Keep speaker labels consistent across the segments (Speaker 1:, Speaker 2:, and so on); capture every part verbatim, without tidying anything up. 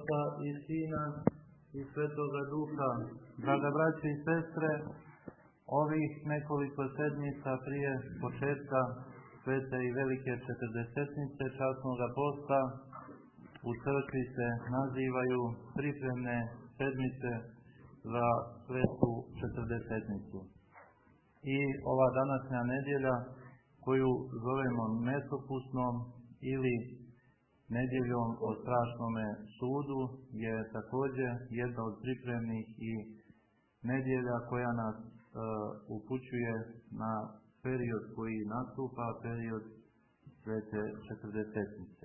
Speaker 1: Oca i Sina i Svetoga Duha. Draga braće i sestre, ovih nekoliko sedmica prije početka svete i velike četrdesetnice časnoga posta u crkvi se nazivaju pripremne sedmice za svetu četrdesetnicu. I ova današnja nedjelja, koju zovemo mesopusnom ili nedjeljom o strašnome sudu, je također jedna od pripremnih i nedjelja koja nas e, upućuje na period koji nastupa, period svete četrdesetnice.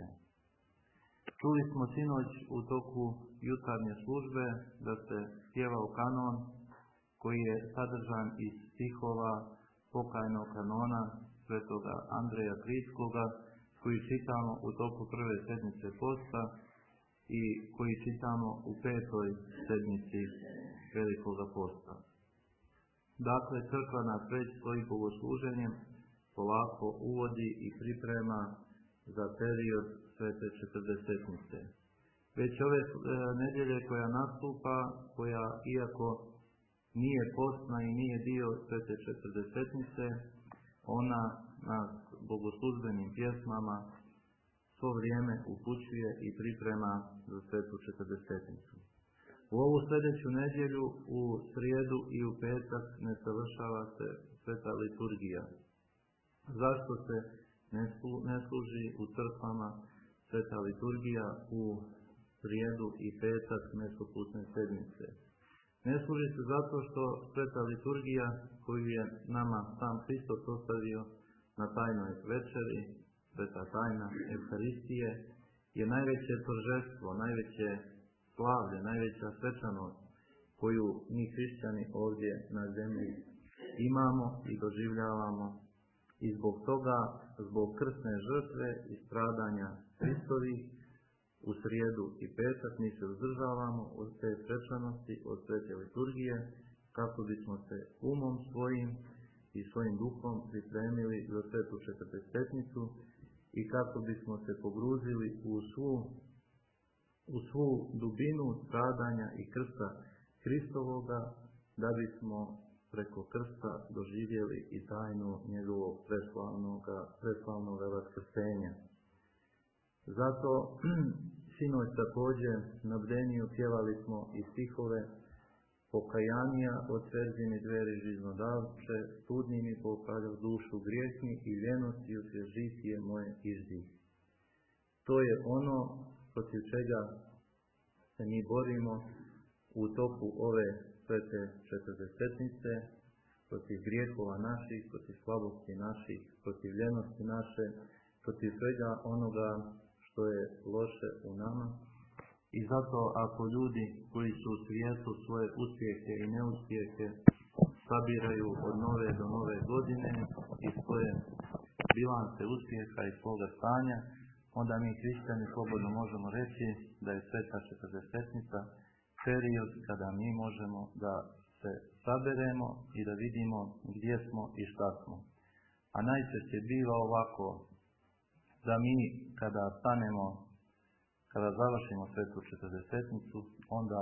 Speaker 1: Čuli smo sinoć u toku jutarnje službe da se pjevao kanon koji je sadržan iz stihova pokajnog kanona svetoga Andreja Kritskoga, koji čitamo u toku prve sedmice posta i koji čitamo u petoj sedmici velikoga posta. Dakle, crkva nas već svojim bogosluženjem polako uvodi i priprema za period svete četrdesetnice. Već ove e, nedjelje koja nastupa, koja iako nije postna i nije dio svete četrdesetnice, ona nas bogoslužbenim pjesmama svo vrijeme upućuje i priprema za svetu četrdesetnicu. U ovu sljedeću nedjelju, u srijedu i u petak ne završava se sveta liturgija. Zašto se ne, slu, ne služi u crkvama sveta liturgija u srijedu i petak mesopusne sedmice? Ne služi se zato što sveta liturgija koju je nama sam Hristos ostavio na tajnoj večeri, sveta tajna Evharistije, je najveće торжество, najveće slavlje, najveća svečanost koju mi hrišćani ovdje na zemlji imamo i doživljavamo. I zbog toga, zbog krsne žrtve i stradanja Hristovih, u srijedu i petak mi se uzdržavamo od te svečanosti, od svete liturgije, kako bismo se umom svojim i svojim duhom pripremili za svetu četrdesetnicu i kako bismo se pogruzili u svu, u svu dubinu stradanja i krsta Hristovoga, da bismo preko krsta doživjeli i tajnu njegovog preslavnog vaskrsenja. Zato sinoć također na bdeniju pjevali smo i stihove pokajanija od sverzini dveri žiznodavče, studni mi pokaljav dušu griješni i ljenosti osvježitije moje izdi. To je ono protiv čega se mi borimo u toku ove svete četrdesetnice, protiv grijehova naših, protiv slabosti naših, protiv ljenosti naše, protiv svega onoga što je loše u nama. I zato ako ljudi koji su u svijetu svoje uspjehe i neuspjehe sabiraju od nove do nove godine i svoje bilance uspjeha i svoga stanja, onda mi hrišćani slobodno možemo reći da je sveta četrdesetnica period kada mi možemo da se saberemo i da vidimo gdje smo i šta smo. A najčešće biva ovako da mi kada stanemo, kada završimo svetu četrdesetnicu, onda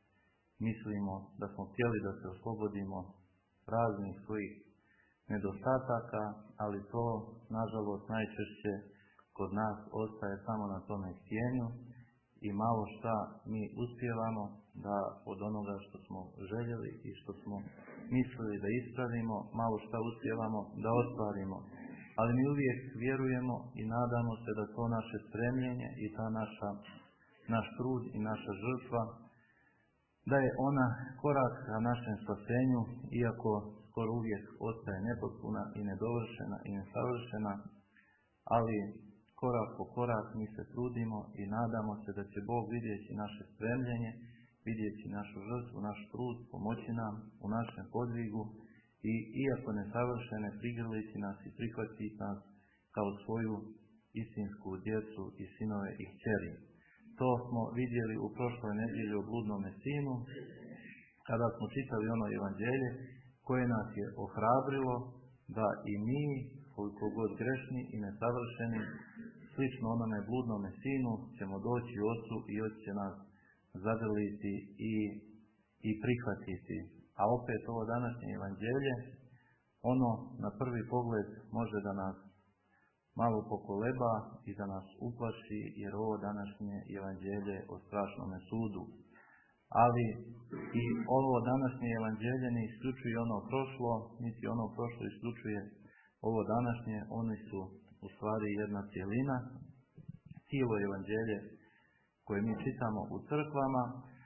Speaker 1: mislimo da smo htjeli da se oslobodimo raznih svojih nedostataka, ali to, nažalost, najčešće kod nas ostaje samo na tome htjenju i malo šta mi uspijevamo da od onoga što smo željeli i što smo mislili da ispravimo, malo šta uspijevamo da ostvarimo. Ali mi uvijek vjerujemo i nadamo se da to naše stremljenje i ta naša, naš trud i naša žrtva, da je ona korak ka našem spasenju, iako skoro uvijek ostaje nepotpuna i nedovršena i nesavršena, ali korak po korak mi se trudimo i nadamo se da će Bog vidjeti naše stremljenje, vidjeti našu žrtvu, naš trud, pomoći nam u našem podvigu i iako nesavršene prigrliti nas i prihvatiti nas kao svoju istinsku djecu i sinove i kćeri. To smo vidjeli u prošloj nedjelji o bludnome sinu, kada smo čitali ono evanđelje koje nas je ohrabrilo da i mi, koliko god grešni i nesavršeni, slično onome bludnome sinu, ćemo doći Ocu i Otac će nas zagrliti i, i prihvatiti. A opet ovo današnje evanđelje, ono na prvi pogled može da nas malo pokoleba i da nas uplaši, jer ovo današnje evanđelje o strašnome sudu. Ali i ovo današnje evanđelje ne isključuje ono prošlo, niti ono prošlo isključuje ovo današnje, oni su u stvari jedna cjelina, cijelo evanđelje koje mi čitamo u crkvama,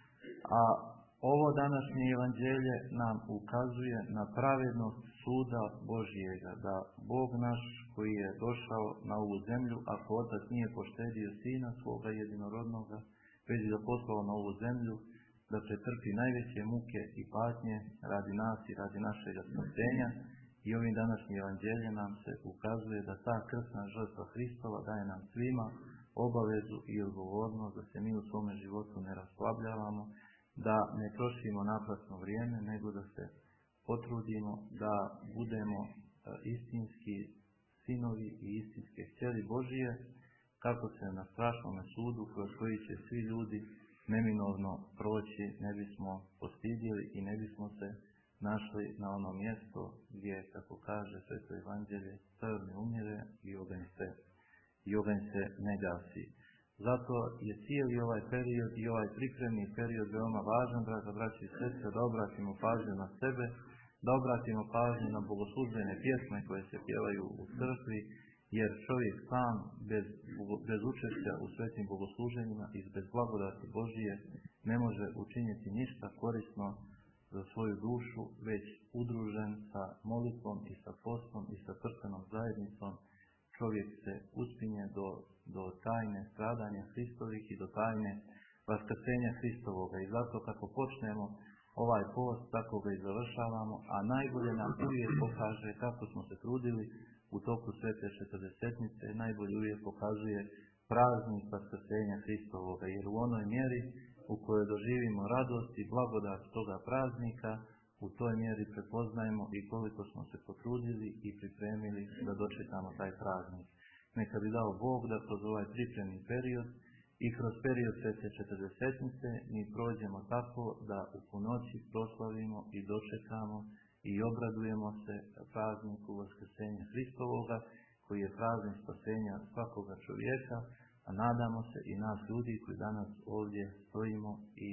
Speaker 1: a ovo današnje evanđelje nam ukazuje na pravednost suda Božijega, da Bog naš koji je došao na ovu zemlju, ako Otac nije poštedio Sina svoga jedinorodnoga, već ga poslao na ovu zemlju, da pretrpi najveće muke i patnje radi nas i radi našeg spasenja. I ovim današnjim evanđeljem nam se ukazuje da ta krsna žrtva Hristova daje nam svima obavezu i odgovornost da se mi u svome životu ne rasslabljavamo, da ne trošimo naplasno vrijeme, nego da se potrudimo da budemo istinski sinovi i istinske kćeri Božije, kako se na strašnome sudu kroz koji će svi ljudi neminovno proći, ne bismo postidjeli i ne bismo se našli na ono mjesto gdje, kako kaže Sveto evanđelje, crn ne umire i oganj se, i oganj se ne gasi. Zato je cijeli ovaj period i ovaj pripremni period veoma važan, draga braći i sestre, da obratimo pažnju na sebe, da obratimo pažnju na bogoslužbene pjesme koje se pjevaju u crkvi, jer čovjek sam bez, bez učešća u svetim bogosluženjima i bez blagodati Božije ne može učiniti ništa korisno za svoju dušu, već udružen sa molitvom i sa postom i sa crkvenom zajednicom čovjek se uspinje do, do tajne stradanja Hristovih i do tajne vaskrsenja Hristovoga. I zato kako počnemo ovaj post, tako ga i završavamo, a najbolje nam uvijek pokaže kako smo se trudili u toku svete četrdesetnice, najbolje uvijek pokazuje praznik vaskrsenja Hristovoga, jer u onoj mjeri u kojoj doživimo radost i blagodat toga praznika, u toj mjeri prepoznajemo i koliko smo se potrudili i pripremili da dočekamo taj praznik. Neka bi dao Bog da kroz ovaj pripremni period i kroz period svete četrdesetnice mi prođemo tako da u punoći proslavimo i dočekamo i obradujemo se prazniku vaskrsenja Hristovoga, koji je praznik spasenja svakoga čovjeka, a nadamo se i nas ljudi koji danas ovdje stojimo i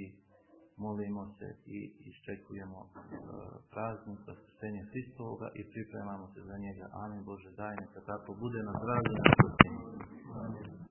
Speaker 1: molimo se i iščekujemo uh, praznik vaskrsenja Hristovoga i pripremamo se za njega. Amin. Bože daj, neka tako bude na zdravlje.